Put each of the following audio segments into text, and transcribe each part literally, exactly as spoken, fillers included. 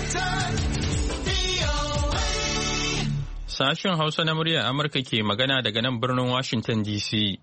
Sashen Hausa na muryar Amurka ke magana daga nan birnin Washington D C.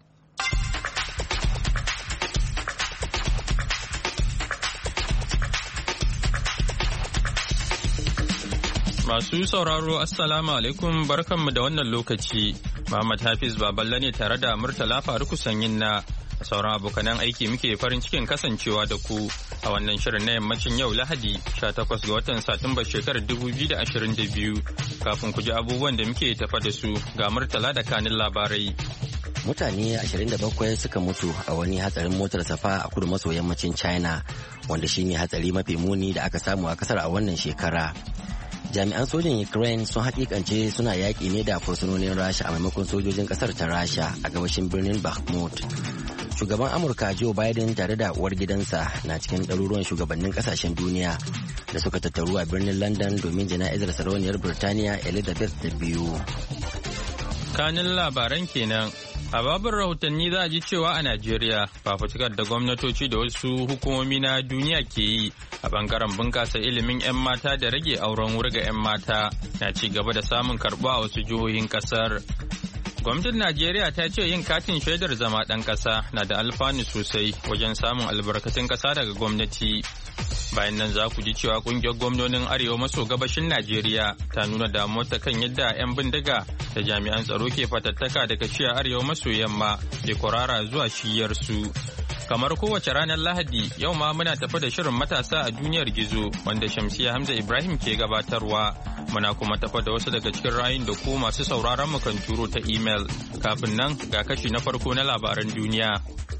Masu sauraro Assalamu alaikum barkanmu da wannan lokaci. Muhammad Hafiz Baballe ne tare da Murtala Faruku Sanyin na sauran abokanan aiki muke farin cikin kasancewa da ku a wannan shirin na yammacin yau Lahadi sha takwas ga watan Satumba shekarar dubu biyu da ashirin da biyu. Kafin ku ji abubuwan da muke tafa da su ga Murtala da kanin labarai. Mutane ashirin da bakwai suka mutu a wani hatsarin motar safa a kudu maso yammacin China wanda shine hatsari mafi muni da aka samu a kasar a wannan shekara. Jami'an sojin Ukraine sun hakikance suna yaƙi ne da fursunonin Rasha a maimakon sojojin kasar ta Rasha a gabashin birnin Bakhmut. Shugaban Amurka Joe Biden tare da uwar gidansa na cikin ɗaruruwan shugabannin ƙasashen duniya da suka tattaru a birnin London domin jana'izar sarauniyar Birtaniya Elizabeth ta biyu. Kanin labaran kenan. A babin rahotanni za a ji cewa a Najeriya fafutukar da gwamnatoci da wasu hukumomi na duniya ke yi a bangaren bunƙasa ilimin 'yan mata da rage auren wuri ga 'yan mata na ci gaba da samun karɓuwa a wasu jihohin ƙasar. Gwamnatin Najeriya ta ce yin katin shaidar zama ɗan ƙasa na da alfanu sosai wajen samun albarkatun ƙasa daga gwamnati. Bayan nan za ku ji cewa ƙungiyar gwamnonin Arewa maso gabashin Najeriya ta nuna damuwarta kan yadda 'yan bindiga da jami'an tsaro ke fatattaka daga shiyar Arewa maso yamma da kwarara zuwa shiyarsu. Kamar kowace ranar Lahadi, yau ma muna tafi da shirin matasa a duniyar gizo wanda Shamsiya Hamza Ibrahim ke gabatarwa. Muna kuma tafi da wasu daga cikin rayun da ku masu sauraron mu kan turo ta imel. Kafin nan ga kashi na farko na labaran duniya.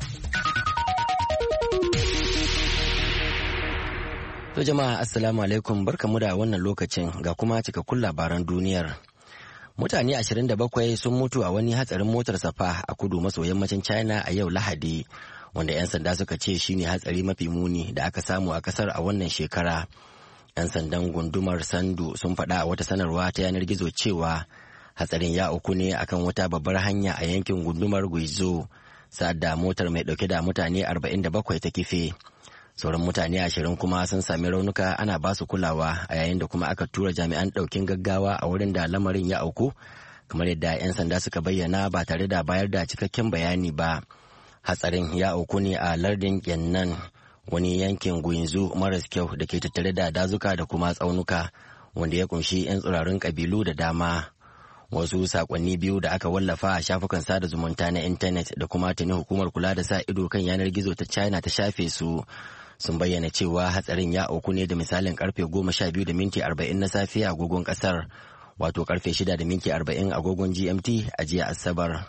To jama'a assalamu alaikum barkamu da wannan lokacin ga kuma cikakkun labaran duniyar. Mutane ashirin da bakwai sun mutu a wani hatsarin motar safa a kudu maso yammacin China a yau Lahadi, wanda 'yan sanda suka ce shine hatsari mafi muni da aka samu a kasar a wannan shekara. 'Yan sandan gundumar Sandu sun faɗa a wata sanarwa ta yanar gizo cewa hatsarin ya auku ne akan wata babbar hanya a yankin gundumar Guizhou, sa'ad da motar mai ɗauke da mutane arba'in da bakwai ta kife. Sauran mutane ashirin kuma sun sami raunuka ana ba su kulawa a yayin da kuma aka tura jami'an ɗaukin gaggawa a wurin da lamarin ya auku, kamar yadda 'yan sanda suka bayyana ba tare da bayar da cikakken bayani ba. Hatsarin ya auku ne a lardin Yannan, wani yankin Guizhou maras kyau da ke tattare da dazuka da kuma tsaunuka, wanda ya kunshi 'yan tsirarin kabilu da dama. Wasu sakonni biyu da aka wallafa a shafukan sada zumunta na intanet da kuma tuni hukumar kula da sa ido kan yanar gizo ta China ta shafe su, sun bayyana cewa hatsarin ya auku ne da misalin karfe goma sha biyu da minti arba'in na safiya agogon kasar, wato karfe shida da minti arba'in agogon G M T a jiya Asabar.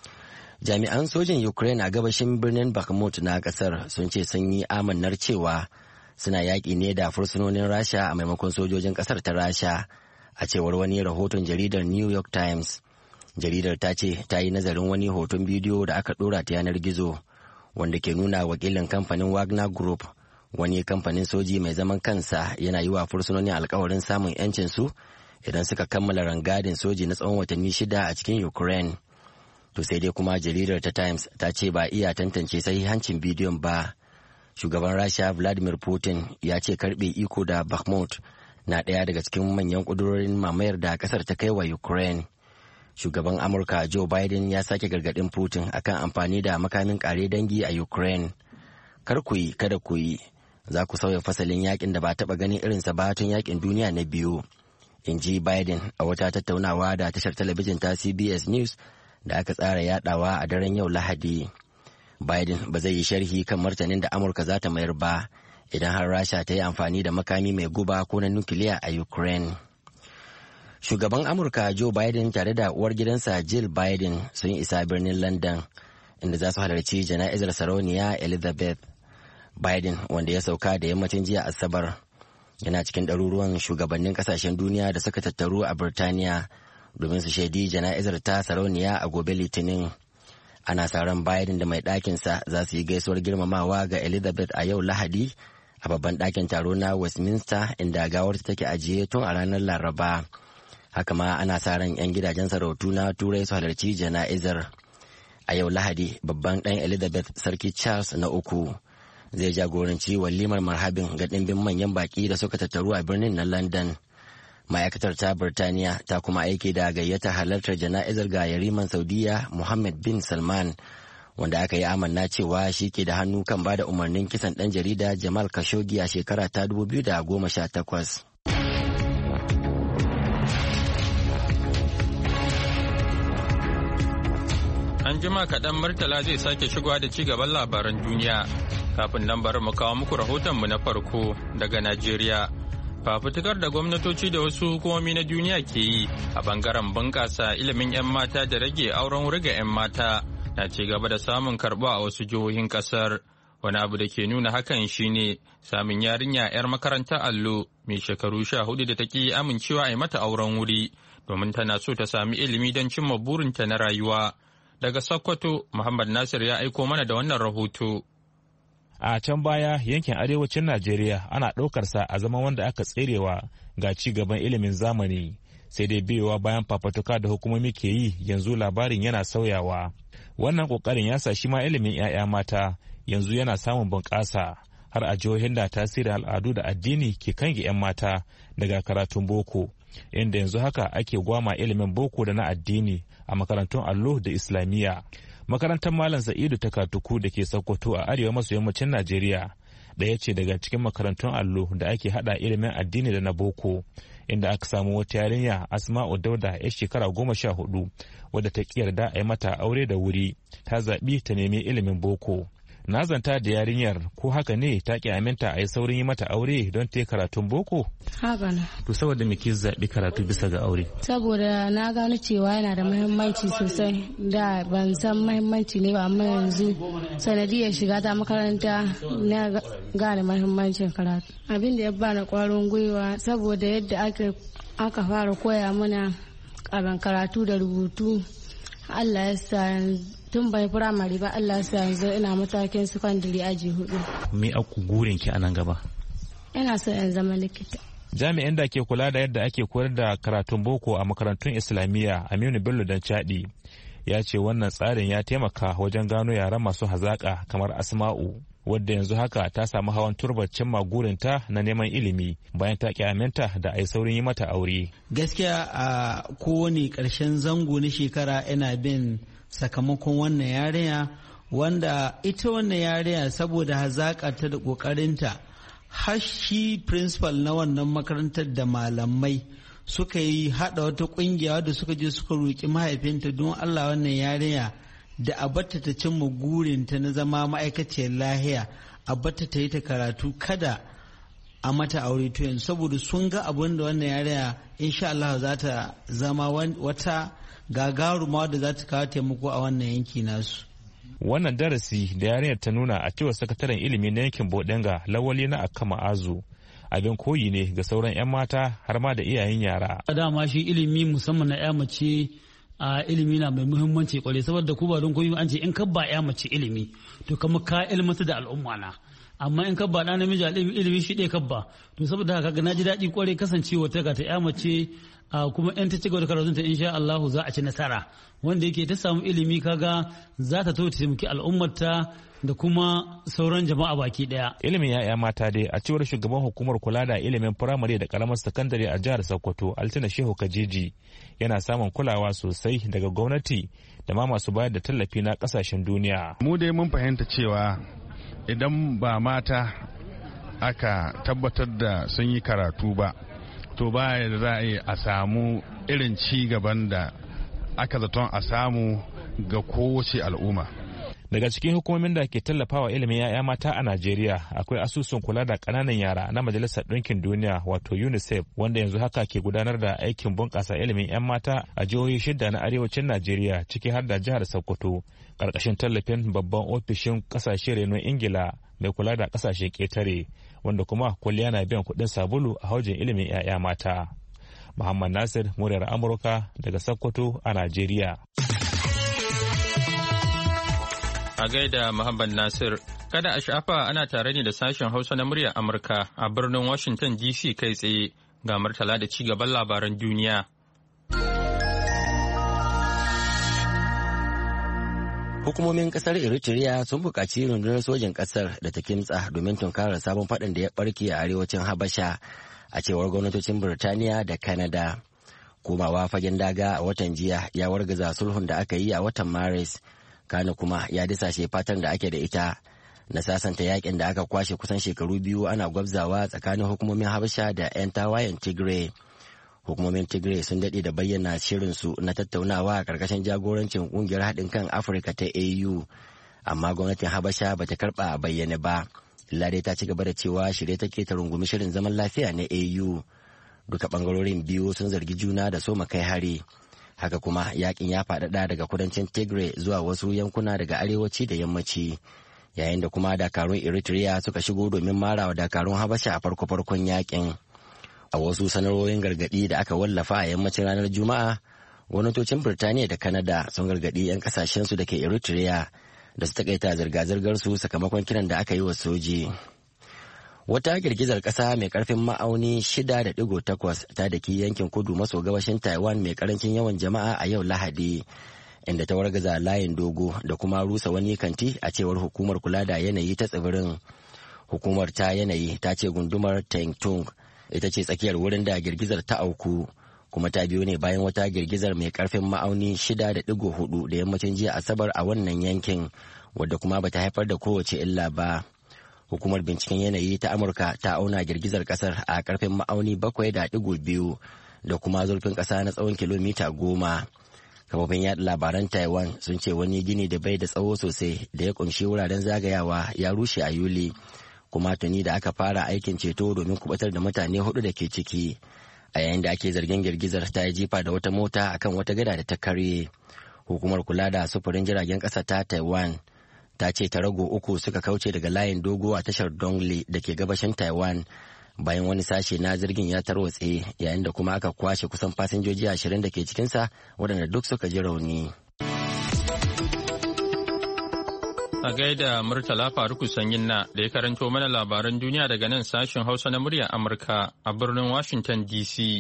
Jami'an sojin Ukraine a gabashin birnin Bakhmut na kasar sun ce sun yi amannar cewa suna yaƙi ne da fursunonin Rasha a maimakon sojojin kasar ta Rasha, a cewar wani rahoton jaridar New York Times. Jaridar ta ce ta yi nazarin wani hoton bidiyo da aka ɗora ta yanar gizo wanda ke nuna wakilin kamfanin Wagner Group, wani kamfanin soji mai zaman kansa, yana yi wa fursunonin alkawarin samun 'yancinsu idan suka kammala rangadin soji na tsawon watanni shida a cikin Ukraine. To sai dai kuma jaridar ta Times ta ce ba iya tantance sahihancin bidiyon ba. Shugaban Rasha Vladimir Putin ya ce karbe iko da Bakhmut na ɗaya daga cikin manyan ƙudurorin mamayar da ƙasar ta kai wa Ukraine. Shugaban Amurka Joe Biden ya sake gargaɗin Putin akan amfani da makamin ƙare dangi a Ukraine. Kar ku yi, kada ku yi, za ku sauya fasalin yakin da ba taɓa ganin irinsa ba tun yakin duniya na biyu, in ji Biden a wata tattaunawa da tashar talabijin ta C B S News da aka tsara yadawa a daren yau Lahadi. Biden ba zai yi sharhi kan martanin da Amurka za ta mayar ba idan har Rasha ta yi amfani da makami mai guba ko na nukiliya a Ukraine. Shugaban Amurka Joe Biden tare da uwar gidansa Jill Biden sun isa birnin London, inda za su halarci jana'izar sarauniya Elizabeth. Biden, wanda ya sauka da yammacin jiya Asabar, yana cikin ɗaruruwan shugabannin ƙasashen duniya da suka tattaru a Birtaniya domin su shaidi jana'izar ta sarauniya a gobe Litinin. Ana sa ran Biden da mai ɗakinsa za su yi gaisuwar girmamawa ga Elizabeth a yau Lahadi a babban ɗakin taro na Westminster, inda gawarta take ajiye tun a ranar Laraba. Haka ma ana sa ran 'yan gidajen sarautu na Turai su halarci jana'izar. A yau Lahadi, babban ɗan Elizabeth, Sarki Charles na uku, zai jagoranci walimar marhabin ga ɗimbin manyan baƙi da suka tattaru a birnin na London. Ma'aikatar ta Birtaniya ta kuma aiki da gayyata halartar jana'izar ga yariman Saudiya Mohammed bin Salman, wanda aka yi amanna cewa shi ke da hannu kan ba da umarnin kisan ɗan jarida Jamal Khashoggi a shekara ta dubu biyu da goma sha takwas. An jima kaɗan Murtala zai sake shigowa da ci gaban labaran duniya. Kafin nan bari mu kawo muku rahotonmu na farko daga Najeriya. Fafutukar da gwamnatoci da wasu hukumomi na duniya ke yi a bangaren bunƙasa ilimin 'yan mata da rage auren wuri ga 'yan mata na ci gaba da samun karɓa a wasu jihohin ƙasar. Wani abu da ke nuna hakan shine samun yarinya 'yar makarantar allo mai shekaru sha hudu da ta ki amincewa a yi mata auren wuri domin tana so ta sami ilimi don cimma burinta na rayuwa. Daga Sokoto, Muhammad Nasir ya aiko mana da wannan rahoto. A can baya yankin arewacin Najeriya ana ɗaukarsa a zaman wanda aka tserewa ga ci gaban ilimin zamani, sai dai biyowa bayan fafatuka da hukumomi ke yi yanzu labarin yana sauyawa. Wannan ƙoƙarin ya sa shi ma ilimin 'ya'ya mata yanzu yana samun bunƙasa har a jihohin da tasirin al'adu da addini ke kange 'yan mata daga karatun boko, inda yanzu haka ake gwama ilimin boko da na addini a makarantun allo da islamiyya. Makarantar Malam Sa'idu ta Katuku da ke Sokoto a arewa maso yammacin Najeriya ɗaya ce daga cikin makarantun allo da ake hada ilimin addini da na boko, inda aka samu wata yarinya Asma'u Dauda ya shekara goma sha hudu wadda ta ƙi yarda a yi mata aure da wuri, ta zaɓi ta nemi ilimin boko. Na zanta da yarinyar ko haka ne ta ki aminta a yi saurin yi mata aure don ta yi karatun boko? Haka na. To saboda me ke zaɓi karatu bisa ga aure? Saboda na gano cewa yana da muhimmanci sosai, da ban san muhimmanci ne ba, amma yanzu sanadiyar shiga ta makaranta na gane muhimmancin karatu. Abin da ya bani ƙwarin gwiwa saboda yadda aka aka fara koya mana karatu da rubutu. Allah ya sa tun bai firamare ba, Allah ya sa yanzu ina matakin sakandare aji hudu. Me aku gurin ki a nan gaba? Ina so in zama likita. Jami'in da ke kula da yadda ake koyar da karatun boko a makarantun Islamiyya, Aminu Bello Danchadi, ya ce wannan tsarin ya taimaka wajen gano yaran masu hazaƙa kamar Asma'u, wadda yanzu haka ta samu hawan turbar cimma gurinta na neman ilimi bayan ta aminta da a yi saurin yi mata aure. Gaskiya a kowane ƙarshen zango na shekara ina bin sakamakon wannan yarinya, wanda ita wannan yarinya saboda hazaƙarta da ƙoƙarinta har shi principal na wannan makarantar da malamai suka yi haɗa wata ƙungiya da suka je suka roƙi mahaifinta don Allah wannan yarinya da a batta ta cimma gurinta na zama ma'aikaciyar lahiya, a batta ta yi ta karatu, kada a mata aure to yanzu, saboda sun ga abin da wannan yarinya insha Allah za ta zama wata gagaruma da za ta kawo taimako a wannan yanki nasu. Wannan darasi da yarinyar ta nuna a cewar sakataren ilimi na yankin Bodenga Lawali na Akama Azu abin koyi ne ga sauran 'yan mata har ma da iyayen yara. Dama shi ilimi musamman na 'ya mace a ilimi na mai muhimmanci kwarai, saboda ku ba don koyi an ce in ka ba 'ya mace ilimi to kama ka ilmata da al'umma na, amma in ka ba ɗan namiji ilimi shi ɗaya kabba. To saboda haka ga na ji daɗi kwarai kasancewa ta ga ta 'ya mace kuma in ta ci gaba da karatunta insha Allah za a ci nasara, wanda yake ta samu ilimi kaga za ta to ta taimaki al'ummarta da kuma sauran jama'a baki daya. Ilimin ya'ya mata dai a cewar shugaban hukumar kula da ilimin firamare da karamar sakandare a jihar Sokoto Altina Shehu Kajeji yana samun kulawa sosai daga gwamnati da ma masu bayar da tallafi na kasashen duniya. Mu dai mun fahimta cewa idan ba mata aka tabbatar da sun yi karatu ba, to ba da za a yi a samu irin ci gaban da aka zaton a samu ga kowace al'umma. Daga cikin hukumomin da ke tallafawa ilimin 'ya'ya mata a Najeriya akwai asusun kula da ƙananan yara na Majalisar Ɗinkin Duniya wato UNICEF, wanda yanzu haka ke gudanar da aikin bunƙasa ilimin 'yan mata a jihohi shida na arewacin Najeriya ciki har da jihar Sokoto ƙarƙashin tallafin babban ofishin ƙasashe renon Ingila mai kula da ƙasashen ƙetare, wanda kuma kwalliya na biyan kuɗin sabulu a haujin ilimin 'ya'ya mata. Muhammad Nasir, muryar Amurka daga Sokoto a Najeriya. A gaida Muhammad Nasir, kada a shafa ana tare ne da sashen Hausa na muryar Amurka a birnin Washington D C kai tsaye ga Murtala da ci gaban labaran duniya. Hukumomin kasar Eritrea sun buƙaci rundunar sojin kasar da ta kimtsa domin tunkarar sabon faɗin da ya ɓarke a arewacin Habasha a cewar gwamnatocin Birtaniya da Canada. Komawa fagen daga a watan jiya ya wargaza sulhun da aka yi a watan Maris, kana kuma ya disashe fatan da ake da ita na sasanta yakin da aka kwashe kusan shekaru biyu ana gwabzawa tsakanin hukumomin Habasha da 'yan tawayen Tigray. Hukumomin Tigray sun daɗe da bayyana shirinsu na tattaunawa a ƙarƙashin jagorancin ƙungiyar haɗin kan Afirka ta A U, amma gwamnatin Habasha ba ta karɓa a bayyane ba. Lade ta ci gaba da cewa shirye take ta rungumi shirin zaman lafiya na A U. Duka ɓangarorin biyu sun zargi juna da soma kai hari. Haka kuma yakin ya faɗaɗa daga kudancin Tigray zuwa wasu yankuna daga arewaci da yammaci, yayin da kuma dakarun Eritrea suka shigo domin marawa dakarun Habasha a farko-farkon yakin. A wasu sanarwoyin gargaɗi da aka wallafa a yammacin ranar Juma'a, gwamnatocin Birtaniya da Canada sun gargaɗi 'yan kasashensu da ke Eritrea da su takaita zirga-zirgar su sakamakon kiran da aka yi wa soji. Wata girgizar ƙasa mai ƙarfin ma'auni shida da ɗigo takwas ta daki yankin kudu maso gabashin Taiwan mai ƙarancin yawan jama'a a yau Lahadi, inda ta wargaza layin dogo da kuma rusa wani kanti a cewar hukumar kula da yanayi ta tsibirin. Hukumar ta yanayi ta ce gundumar Tengtung ita ce tsakiyar wurin da girgizar ta auku, kuma ta biyo ne bayan wata girgizar mai ƙarfin ma'auni shida da ɗigo hudu da yammacin jiya Asabar a wannan yankin, wadda kuma bata haifar da kowace illa ba. Hukumar binciken yanayi ta Amurka ta auna girgizar kasar a karfin ma'auni bakwai da digo biyu da kuma zurfin kasa na tsawon kilomita goma. Kafofin yaɗa labaran Taiwan sun ce wani gini da bai da tsawo sosai da ya kunshi wuraren zagayawa ya rushe a Yuli, kuma tuni da aka fara aikin ceto domin kubatar da mutane hudu da ke ciki, a yayin da ake zargin girgizar ta yi jifa da wata mota akan wata gada da ta karye. Hukumar kula da sufurin jiragen ƙasa ta Taiwan ta ce tarago uku suka kauce daga layin dogo a tashar Dongli da ke gabashin Taiwan bayan wani sashe na jirgin ya tarwatse, yayin da kuma aka kwashe kusan fasinjoji ashirin da ke cikinsa waɗanda duk suka ji rauni. A gaida Murtala Faruku Sanyin na da ya karanto mana labaran duniya daga nan sashen Hausa na muryar Amurka a birnin Washington D C.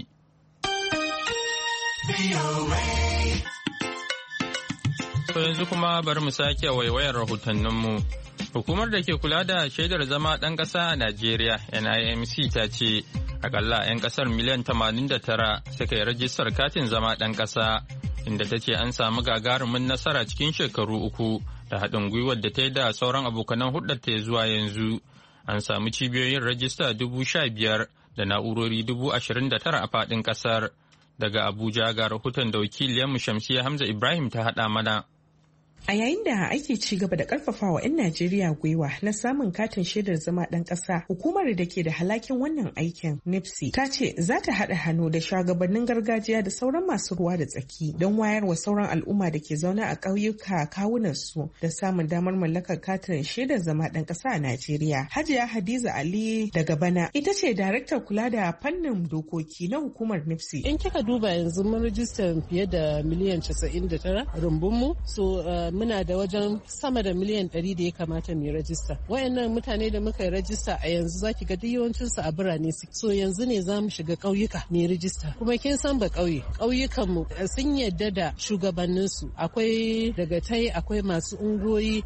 To yanzu kuma bari mu sake waiwayar rahotanninmu. Hukumar da ke kula da shaidar zama ɗan ƙasa a Najeriya N I M C ta ce akalla 'yan ƙasar miliyan tamanin da tara suka yi rajistar katin zama ɗan ƙasa, inda ta ce an samu gagarumin nasara cikin shekaru uku da haɗin gwiwar da ta yi da sauran abokanan hulɗar ta zuwa yanzu. An samu cibiyoyin rajista dubu sha biyar da na'urori dubu ashirin da tara a faɗin ƙasar. Daga Abuja ga rahoton da wakiliyarmu Shamsiyya Hamza Ibrahim ta haɗa mana. A yayin da ake ci gaba da karfafawa 'yan Najeriya gwiwa na samun katin shaidar zama ɗan ƙasa, hukumar da ke da halakin wannan aikin N I P S I ta ce za ta haɗa hannu da shugabannin gargajiya da sauran masu ruwa da tsaki don wayar wa sauran al'umma da ke zaune a ƙauyuka kawunansu da samun damar mallakar katin shaidar zama ɗan ƙasa a Najeriya. Hajiya Hadiza Ali daga Bana ita ce daraktar kula da fannin dokoki na hukumar N I P S I. In kika duba yanzu mun rijistar fiye da miliyan casa'in da tara rumbunmu, so uh, muna da wajen sama da miliyan ɗari da ya kamata mu rajista. Wayannan mutane da muka yi rajista a yanzu zaki ga duk yawancin su a birane su. So yanzu ne za mu shiga ƙauyuka mu rajista. Kuma kin san ba ƙauye. Ƙauyukan mu sun yadda da shugabannin su. Akwai dagatai, akwai masu ungoyi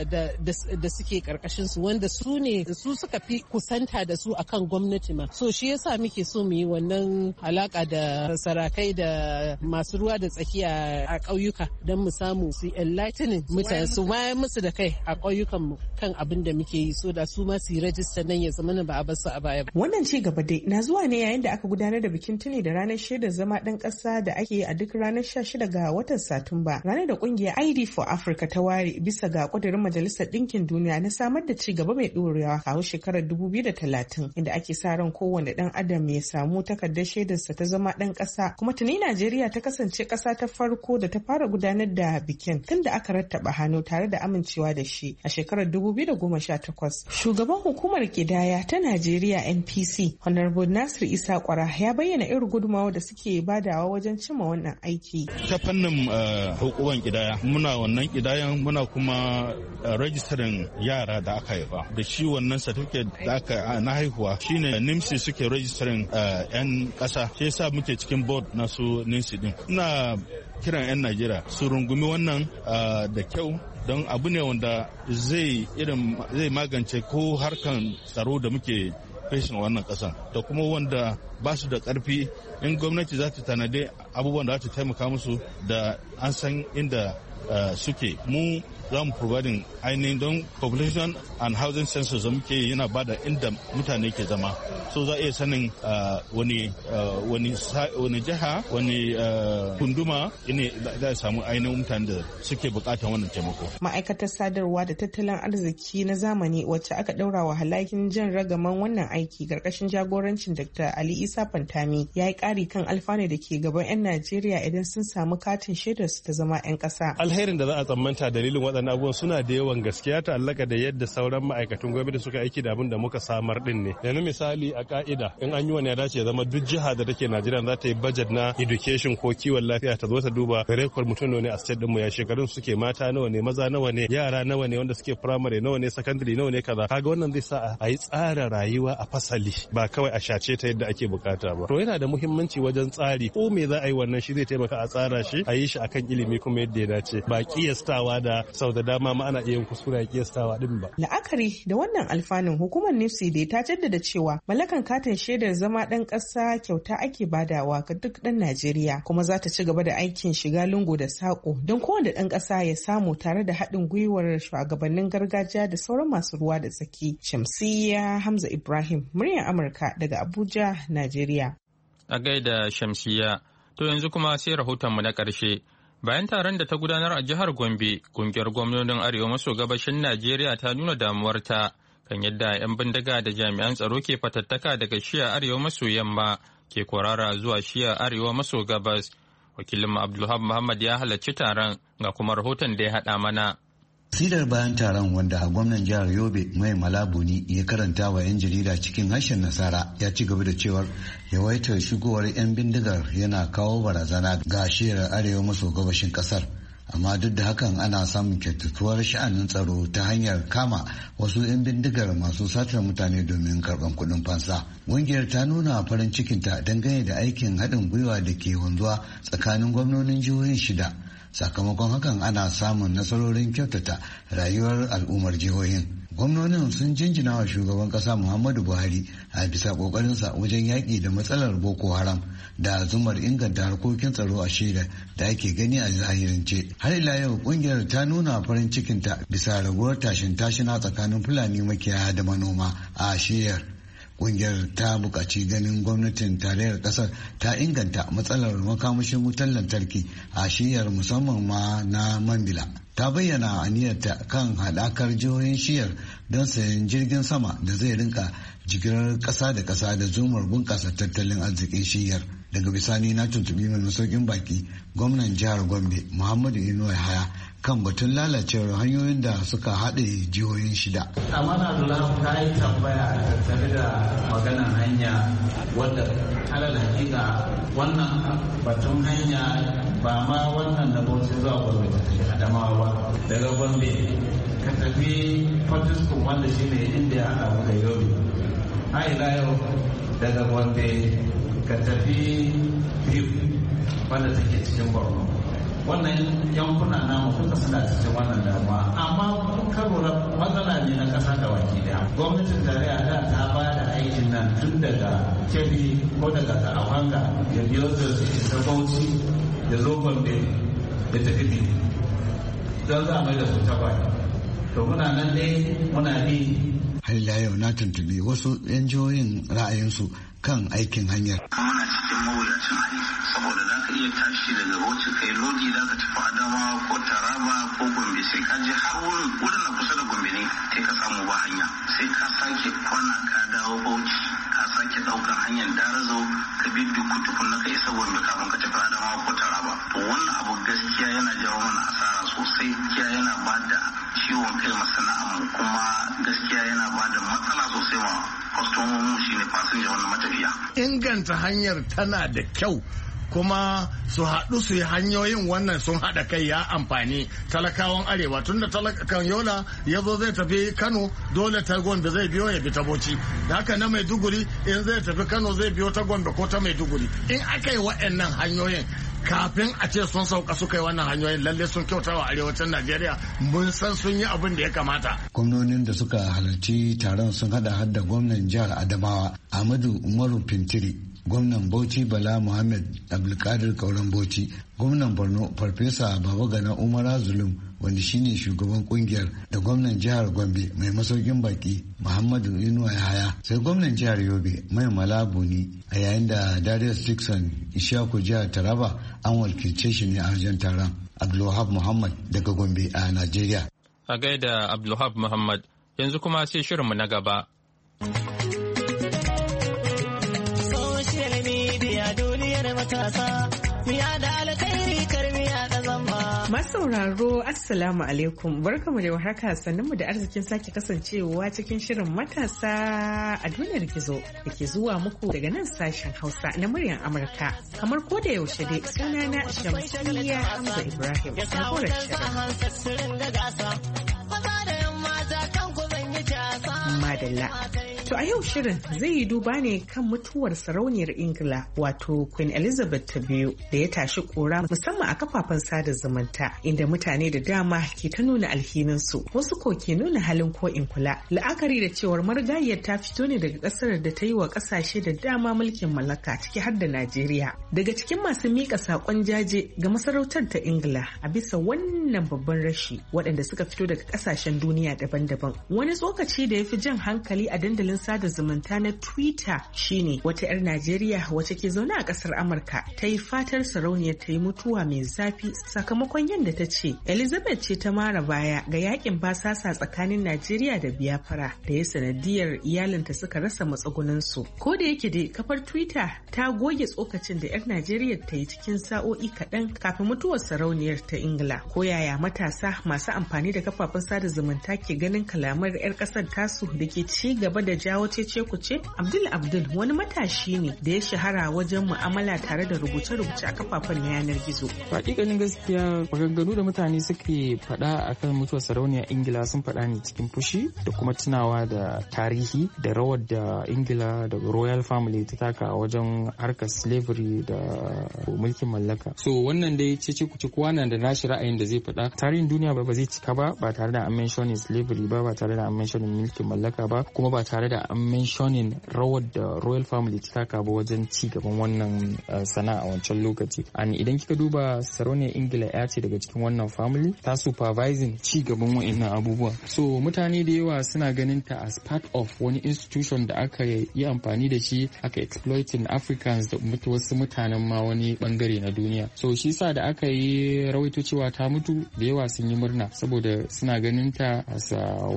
da suke karkashin su wanda su ne su suka fi kusanta da su akan gwamnati ma. So shi yasa muke so mu yi wannan alaka da sarakai da masu ruwa da tsakiya a ƙauyuka don mu samu su enlighten mutane su wayar musu da kai a ƙauyukan mu kan abin da muke yi, so da su ma su yi rajista nan ya zama ba a basu a baya ba. Wannan ci gaba dai na zuwa ne yayin da aka gudanar da bikin tuni da ranar shaidar zama ɗan ƙasa da ake yi a duk ranar sha shida ga watan Satumba, ranar da ƙungiyar I D for Africa ta ware bisa ga ƙudurin Majalisar Ɗinkin Duniya na samar da ci gaba mai ɗorewa kawo shekarar dubu biyu da talatin, inda ake sa ran kowane ɗan adam ya samu takardar shaidarsa ta zama ɗan ƙasa. Kuma tuni Najeriya ta kasance ƙasa ta farko da ta fara gudanar da bikin tun da aka rattaba hannu tare da amincewa da shi a shekarar dubu biyu da goma sha takwas. Shugaban hukumar kidaya ta Najeriya N P C Honorable Nasir Isa Kwara ya bayyana irin gudunmawa da suke badawa wajen cimma wannan aiki. Ta fannin hukumar kidaya muna wannan kidayan muna kuma rajistarin yara da aka haifa da shi wannan certificate da aka na haihuwa shine N I M S I suke rajistarin yan kasa, shi yasa muke cikin board na su N I M S I din. Ina kiran 'yan Najeriya su rungumi wannan da kyau don abu ne wanda zai irin zai magance ko harkan tsaro da muke fashin wannan kasan da kuma wanda ba su da karfi in gwamnati za ta tanade abubuwan da za ta taimaka musu da an san inda suke mu za mu providing ainihin don population and housing census da muke yana bada inda mutane ke zama so za a iya sanin wani wani jiha wani kunduma ne za a samu ainihin mutane da suke bukatar wannan taimako. Ma'aikatar sadarwa da tattalin arziki na zamani wacce aka daura wa halakin jan ragaman wannan aiki karkashin jagorancin Dr. Ali Isa Fantami ya yi kari kan alfanu da ke gaban 'yan Najeriya idan sun samu katin shaidar su ta zama 'yan ƙasa. Alherin da za a tsammanta dalilin waɗannan abubuwan suna da yawan gaskiya ta allaka da yadda sauran ma'aikatan gwamnati suka aiki da abin da muka samar din ne. Yanzu misali a ka'ida in an yi wani ya dace ya zama duk jiha da take Najeriya za ta yi budget na education ko kiwon lafiya ta zo ta duba rekord mutum ne a state din mu ya shekarun suke mata nawa ne maza nawa ne yara nawa ne wanda suke primary nawa ne secondary nawa ne kaza kaga wannan zai sa a yi tsara rayuwa a fasali ba kawai a shace ta yadda ake bukata ba. To yana da muhimmanci wajen tsari ko me za a yi wannan shi zai taimaka a tsara shi a yi shi akan ilimi kuma yadda ya dace ba kiyastawa da sau da dama ma ana iya yin kuskure a kiyastawa din ba. La'akari da wannan alfanun hukumar Nifsi dai ta jaddada cewa mallakan katin shaidar zama ɗan ƙasa kyauta ake badawa ga duk ɗan Najeriya kuma za ta ci gaba da aikin shiga lungu da saƙo don kowane ɗan ƙasa ya samu tare da haɗin gwiwar shugabannin gargajiya da sauran masu ruwa da tsaki. Shamsiyya Hamza Ibrahim, muryar Amurka daga Abuja, Najeriya. A gaida Shamsiyya, to yanzu kuma sai rahotonmu na ƙarshe. Bayan taron da ta gudanar a jihar Gombe, kungiyar gwamnonin Arewa maso gabashin Najeriya ta nuna damuwarta kan yadda 'yan bindiga da jami'an tsaro ke fatattaka daga shiya Arewa maso yamma ke kwarara zuwa shiya Arewa maso gabas. Wakilin Abdulhab Muhammad ya halarci taron ga kuma rahoton da ya haɗa mana. Sidar bayan taron wanda gwamnan jihar Yobe Mai Malabuni ya karanta wa 'yan jarida cikin harshen Nasara ya ci gaba da cewar yawaitar shigowar 'yan bindigar yana kawo barazana ga shiyar arewa maso gabashin kasar. Amma duk da hakan ana samun kyautatuwar sha'anin tsaro ta hanyar kama wasu 'yan bindigar masu satar mutane domin karɓar kuɗin fansa. Ƙungiyar ta nuna farin cikinta dangane da aikin haɗin gwiwa da ke wanzuwa tsakanin gwamnonin jihohin shida. Sakamakon hakan ana samun nasarorin kyautata rayuwar al'ummar jihohin. Gwamnonin sun jinjina wa shugaban kasa Muhammadu Buhari a bisa kokarinsa wajen yaƙi da matsalar Boko Haram da zumar inganta harkokin tsaro a shida da ake gani a zahirance. Har ila yau kungiyar ta nuna farin cikinta bisa raguwar tashin tashina tsakanin Fulani makiyaya da manoma a shiyar. Kungiyar ta buƙaci ganin gwamnatin tarayyar ƙasar ta inganta matsalar makamashin wutar lantarki a shiyar musamman ma na Mambila. Ta bayyana aniyarta kan haɗakar jihohin shiyar don sayan jirgin sama da zai rinka jigilar ƙasa da ƙasa da zumar bunƙasa tattalin arzikin shiyar. Daga bisani na tuntuɓi mai masaukin baki gwamnan jihar Gombe Muhammadu Inuwa Haya kan batun lalacewar hanyoyin da suka haɗe jihohin shida. Amana Abdullahi ta yi tambaya a tattare da maganar hanya wadda alal hakika wannan batun hanya ba ma wannan da bauchi zuwa Gombe ta tafi Adamawa ba. Daga Gombe ka tafi Fortiskum wanda shi ne inda ya haɗa da Yobe. Har ila yau daga Gombe ka tafi Biu wanda take cikin Borno. Wannan yankuna namu duka suna cikin wannan damuwa amma kun karora matsala ne na kasa da waki daya. Gwamnatin tarayya da ta ba da aikin nan tun daga Kebbi ko daga Karawanga ya biyo da Bauchi ya zo Gombe ya tafi Biu don za a mai da su ta baya. To muna nan dai muna bi. Har ila yau na tuntubi wasu 'yan jihohin ra'ayinsu kan aikin hanyar. Muna cikin mawuyacin hali saboda za ka iya tashi daga Bauchi kai lodi za ka tafi Adamawa ko Taraba ko Gombe sai ka je har wurin wurin na kusa da Gombe ne sai ka samu ba hanya sai ka sake kwana ka dawo Bauchi ka sake ɗaukar hanyar Darazau ka bi duk tukunna ka isa Gombe kafin ka tafi Adamawa ko Taraba. To wannan abu gaskiya yana jawo mana asara sosai, gaskiya yana ba da ciwon kai masana'anmu kuma gaskiya yana ba da matsala sosai ma kwastomomin shi ne fasinja wannan matafiya. Inganta hanyar tana da kyau kuma su haɗu su yi hanyoyin wannan sun haɗa kai ya amfani talakawan arewa tunda talakan yola ya zo zai tafi Kano dole ta Gombe zai biyo ya bi ta Bauchi da haka na Maiduguri in zai tafi Kano zai biyo ta Gombe ko ta Maiduguri in aka yi waɗannan hanyoyin kafin a ce sun sauka suka yi wannan hanyoyin lalle sun kyauta wa arewacin Najeriya mun san sun yi abin da ya kamata. Gwamnonin da suka halarci taron sun hada har da gwamnan jihar Adamawa Ahmadu Umaru Fintiri, gwamnan Bauchi Bala Muhammad Abdulkadir Kauran Bauchi, gwamnan Borno Farfesa Babagana Umara Zulum wanda shine shugaban kungiyar, da gwamnan jihar Gombe mai masaukin baki Muhammadu Inuwa Yahaya, sai gwamnan jihar Yobe Mai Malabuni, a yayin da Darius Dixon Ishaku jihar Taraba an wakilce shi ne a wajen taron. Abdulwahab Muhammad daga Gombe a Najeriya. A gaida Abdulwahab Muhammad, yanzu kuma sai shirinmu na gaba. Social media duniyar matasa, miya da alkhairi karmiya da zamba. Masauraro Assalamu alaikum, barkamu da warhaka, sannunmu da arzikin sake kasancewa cikin shirin matasa a duniyar gizo da ke zuwa muku daga nan sashen Hausa na muryar Amurka. Kamar ko da yaushe dai sunana Shamsiyya Hamza Ibrahim na horar shirin. Madalla. To a yau shirin zai yi duba ne kan mutuwar sarauniyar Ingila wato Queen Elizabeth ta biyu da ya tashi kura musamman a kafafen sada zumunta inda mutane da dama ke ta nuna alhininsu, wasu ko ke nuna halin ko in kula, la'akari da cewar marigayiyar ta fito ne daga kasar da ta yi wa kasashe da dama mulkin mallaka ciki har da Najeriya. Daga cikin masu mika sakon jaje ga masarautar ta Ingila a bisa wannan babban rashi waɗanda suka fito daga kasashen duniya daban-daban. Wani tsokaci da ya fi jan hankali a dandalin sada zumunta na Twitter shine wata 'yar Najeriya wacce ke zaune a kasar Amurka ta yi fatar sarauniyar ta yi mutuwa mai zafi sakamakon yadda ta ce Elizabeth ce ta mara baya ga yakin basasa tsakanin Najeriya da Biafra da ya sanadiyar iyalinta suka rasa matsugunansu. Ko da yake dai kafar Twitter ta goge tsokacin da 'yar Najeriya ta yi cikin sa'o'i kaɗan kafin mutuwar sarauniyar ta Ingila. Ko yaya matasa masu amfani da kafafen sada zumunta ke ganin kalamar 'yar ƙasar tasu da ke ci gaba da jawo cece kuce? Abdul Abdul wani matashi ne da ya shahara wajen mu'amala tare da rubuce-rubuce a kafafen yanar gizo. Hakikanin gaskiya maganganu da mutane suke faɗa akan mutuwar sarauniyar Ingila sun faɗa ne cikin fushi da kuma tunawa da tarihi da rawar da Ingila da Royal Family ta taka a wajen harkar slavery da mulkin mallaka. So wannan dai cece kuce kowa na da nashi ra'ayin da zai faɗa. Tarihin duniya ba zai cika ba ba tare da an mentioning slavery ba ba tare da an mentioning mulkin mallaka ba kuma ba tare da an mentioning rawar da Royal Family ta taka ba wajen ci gaban wannan sana'a a wancan lokaci. And idan kika duba sarauniyar Ingila ya ce daga cikin wannan family ta supervising ci gaban wa'annan abubuwa. So mutane da yawa suna ganin ta as part of wani institution da aka yi amfani da shi aka exploiting Africans da wasu mutanen ma wani bangare na duniya. So shi sa da aka yi rawaito cewa ta mutu da yawa sun yi murna saboda suna ganin ta as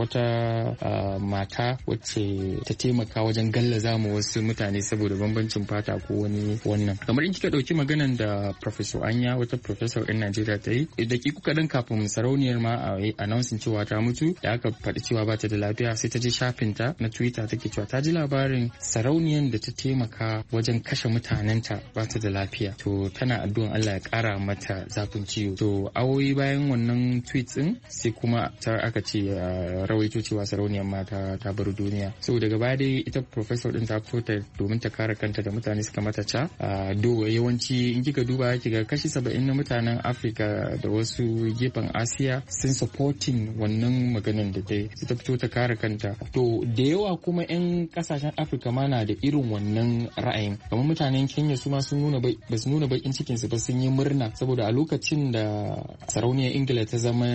wata uh, mata wacce ta taimaka wajen gallaza mu wasu mutane saboda bambancin fata ko wani wannan. Kamar in kika dauki maganan da Professor Anya wata professor in Najeriya ta yi da ki kuka dan kafin sarauniyar ma a announcing cewa ta mutu da aka faɗi cewa ba ta da lafiya sai ta je shafin ta na Twitter take cewa ta ji labarin sarauniyar da ta taimaka wajen kashe mutanenta ba ta da lafiya to tana addu'an Allah ya kara mata zafin ciwo. To awoyi bayan wannan tweet din sai kuma ta aka ce rawaito cewa sarauniyar ma ta bar duniya. So daga baya dai ita professor din ta fito ta domin ta kare kanta da mutane suka mata ca do yawanci in kika duba kiga kashi saba'in na mutanen Africa da wasu gefen Asiya sun supporting wannan maganan da dai sai ta fito ta kare kanta. To da yawa kuma yan kasashen Africa ma na da irin wannan ra'ayin kamar mutanen Kenya su ma sun nuna ba su nuna bakin cikin su ba sun yi murna saboda a lokacin da sarauniyar Ingila ta zama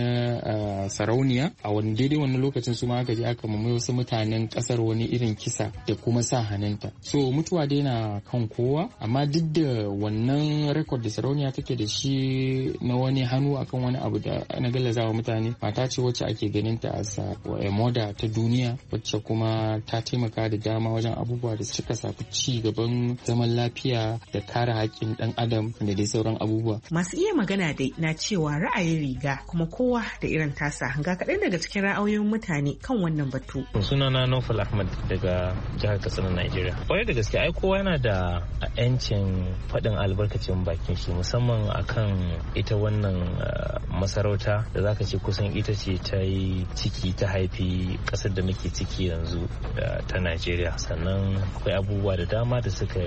sarauniya a wani daidai wannan lokacin su ma aka je aka mamaye wasu mutanen kasar wani irin kisa da kuma sa hannunta. So mutuwa dai na kan kowa amma duk da wannan record da sarauniya take da shi na wani hannu akan wani abu da na gallazawa mutane mata ce wacce ake ganin ta as a moda ta duniya wacce kuma ta taimaka da dama wajen abubuwa da suka shafi ci gaban zaman lafiya da kare haƙƙin ɗan adam da dai sauran abubuwa. Masu iya magana dai na cewa ra'ayin riga kuma kowa da irin tasa ga kaɗan daga cikin ra'ayoyin mutane kan wannan batu. Sunana Nofal Ahmad Ahmad daga jihar Katsina, Najeriya. Kwarai da gaske ai kowa yana da yancin faɗin albarkacin bakin shi, musamman akan ita wannan masarauta da zaka ce kusan ita ce ta yi ciki ta haifi ƙasar da muke ciki yanzu ta Najeriya. Sannan akwai abubuwa da dama da suka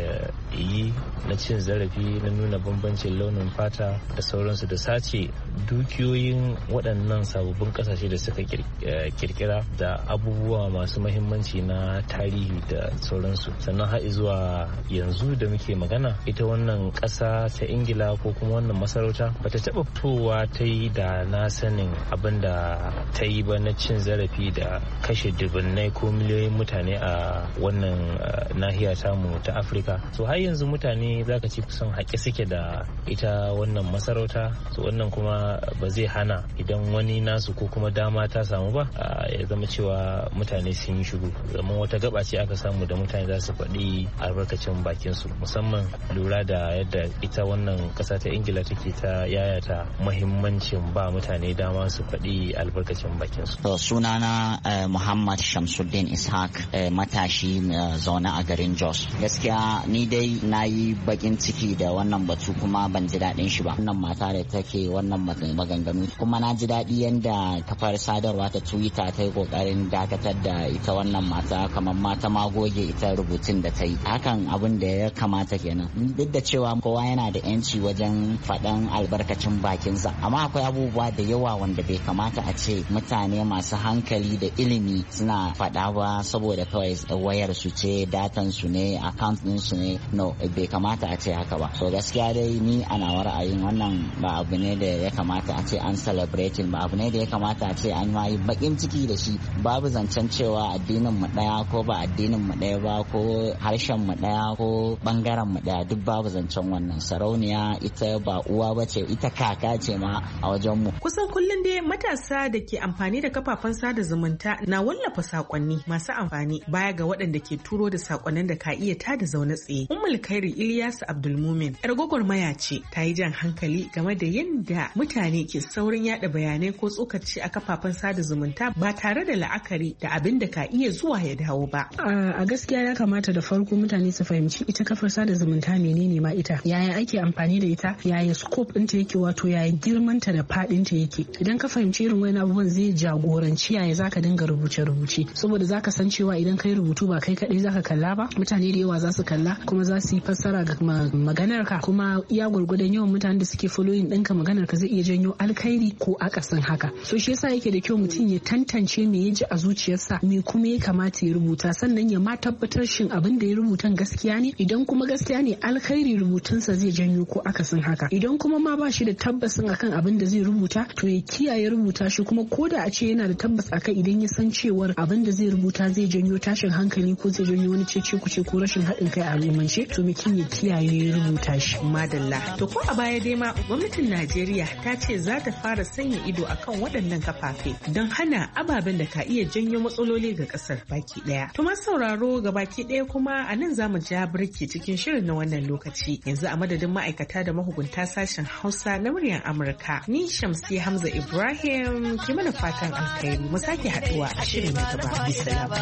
yi na cin zarafi, na nuna bambancin launin fata da sauransu, da sace dukiyoyin waɗannan sababbin ƙasashe da suka kirkira da abubuwa masu mahimmanci na tarihi da sauransu. Sannan har zuwa yanzu da muke magana, ita wannan ƙasa ta Ingila ko kuma wannan masarauta bata taɓa fitowa ta yi da na sanin abin da ta yi ba na cin zarafi da kashe dubunnai ko miliyoyin mutane a wannan nahiya tamu ta Afirka. So har yanzu mutane zaka ce kusan haƙe suke da ita wannan masarauta. So wannan kuma ba zai hana idan wani nasu ko kuma dama ta samu ba ya zama cewa mutane sun yi shiru. Zaman wata gaba ce aka samu da mutane za su faɗi albarkacin bakin su, musamman lura da yadda ita wannan ƙasa ta Ingila take ta yayata muhimmancin ba mutane dama su faɗi albarkacin bakin su. To sunana uh, Muhammad Shamsuddin Ishaq, uh, matashi uh, zaune a garin Jos. Gaskiya ni dai na yi bakin ciki da wannan batu kuma ban ji daɗin shi ba. Wannan mata da take wannan maganganu kuma na ji daɗi yadda kafar sadarwa ta Twitter ta yi kokarin dakatar da ita wannan mata, kamar mata magoge ita rubutun da ta yi. Hakan abin da ya kamata kenan. Duk da cewa kowa yana da yanci wajen faɗan albarkacin bakinsa, amma akwai abubuwa da yawa wanda bai kamata a ce mutane masu hankali da ilimi suna faɗa ba saboda kawai wayar su ce, datan su ne, account din su ne. No, bai kamata a ce haka ba. So gaskiya dai ni a nawa ra'ayin wannan ba abu ne da ya kamata a ce an celebrating ba, abu ne da ya kamata a ce an yi bakin ciki da shi. Babu zancen cewa addinin mu daya ko ba addinin mu daya ba, ko harshen mu daya ko bangaren mu daya, duk babu zancen wannan. Sarauniya ita ba uwa bace, ita kaka ce ma a wajen mu. Kusan kullum dai matasa da ke amfani da kafafen sada zumunta na wallafa sakonni masu amfani baya ga waɗanda ke turo da sakonnin da ka iya tada zaune tsaye. Ummul Khairi Ilyasu Abdulmumin yar gwagwarmaya ce, ta yi jan hankali game da yadda mutane ke saurin yada bayanai ko tsokaci a kafafen sada zumunta ba tare da la'akari da abin da ka iya zuwa ya dawo ba. A gaskiya ya kamata da farko mutane su fahimci ita kafar sada zumunta menene ma ita, yaya ake amfani da ita, yaya scope ɗinta yake, wato yaya girmanta da faɗinta yake. Idan ka fahimci irin wani abubuwan zai jagoranci yaya zaka dinga rubuce-rubuce, saboda zaka san cewa idan kai rubutu ba kai kaɗai zaka kalla ba, mutane da yawa za su kalla kuma za su yi fassara ga maganar ka, kuma iya gwargwadon yawan mutanen da suke following ɗinka maganar ka zai iya janyo alkhairi ko akasin haka. So shi yasa yake da kyau mutum ya tantance me ya ji a zuciyarsa, me kuma ya kamata ya rubuta, sannan ya ma tabbatar shin abin da ya rubutan gaskiya ne. Idan kuma gaskiya ne, alkhairi rubutunsa zai janyo ko akasin haka. Idan kuma ma ba shi da tabbasin akan abin da zai rubuta, to ya kiyaye rubuta shi, kuma ko da a ce yana da tabbas akai, idan ya san cewar abin da zai rubuta zai janyo tashin hankali ko zai janyo wani cece kuce ko rashin haɗin kai a al'ummance, to mutum ya kiyaye rubuta shi. Madalla. To ko a baya dai ma gwamnatin Najeriya ta ce za ta fara sanya ido akan waɗannan kafafe don hana ababen da ka iya janyo matsaloli ga ƙasar baki ɗaya. To masu sauraro ga baki ɗaya kuma a nan za mu ja birki cikin shirin na wannan lokaci. Yanzu a madadin ma'aikata da mahukunta sashen Hausa na muryar Amurka, ni Shamsi Hamza Ibrahim ke mana fatan alkhairi. Mu sake haɗuwa a shirin na gaba. Bisalam.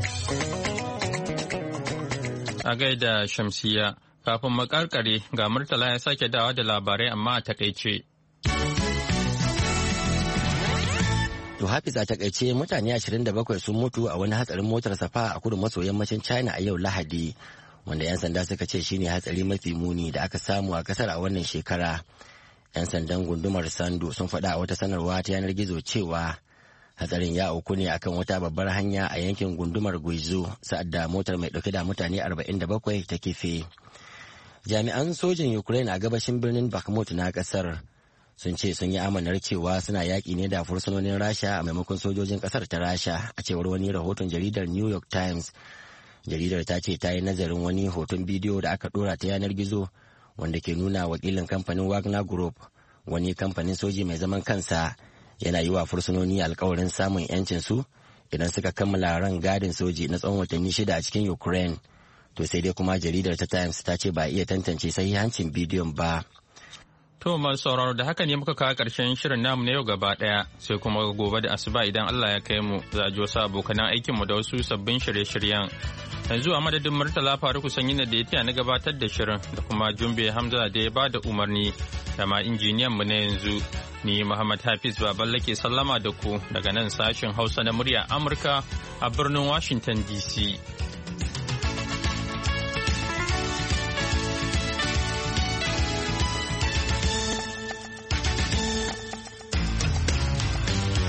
A gaida Shamsiya, kafin makarkare ga Murtala ya sake dawa da labarai amma a takaice. To Hafiz, a takaice mutane ashirin da bakwai sun mutu a wani hatsarin motar safa a kudu maso yammacin China a yau Lahadi, wanda 'yan sanda suka ce shine hatsari mafi muni da aka samu a kasar a wannan shekara. 'Yan sandan gundumar Sando sun faɗa a wata sanarwa ta yanar gizo cewa hatsarin ya auku ne akan wata babbar hanya a yankin gundumar Guizhou sa'ad da motar mai ɗauke da mutane arba'in da bakwai ta kife. Jami'an sojin Ukraine a gabashin birnin Bakhmut na kasar sun ce sun yi amanar cewa suna yaƙi ne da fursunonin Rasha a maimakon sojojin kasar ta Rasha, a cewar wani rahoton jaridar New York Times. Jaridar ta ce ta yi nazarin wani hoton bidiyo da aka ɗora ta yanar gizo wanda ke nuna wakilin kamfanin Wagner Group, wani kamfanin soji mai zaman kansa, yana yi wa fursunoni alkawarin samun 'yancinsu idan suka kammala ran gadin soji na tsawon watanni shida a cikin Ukraine. To sai dai kuma jaridar ta Times ta ce ba iya tantance sahihancin bidiyon ba. To masu sauraro da haka ne muka kawo ƙarshen shirin namu na yau gaba ɗaya sai kuma gobe da asuba idan Allah ya kai mu za a ji wasu abokanan aikinmu da wasu sabbin shirye-shiryen. Yanzu a madadin Murtala Faruku Sanyi da ya taya na gabatar da shirin da kuma Jumbe Hamza da ya ba da umarni da ma injiniyan mu na yanzu. Ni Muhammad Hafiz Baballe ke sallama da ku daga nan sashen Hausa na murya Amurka a birnin Washington D C.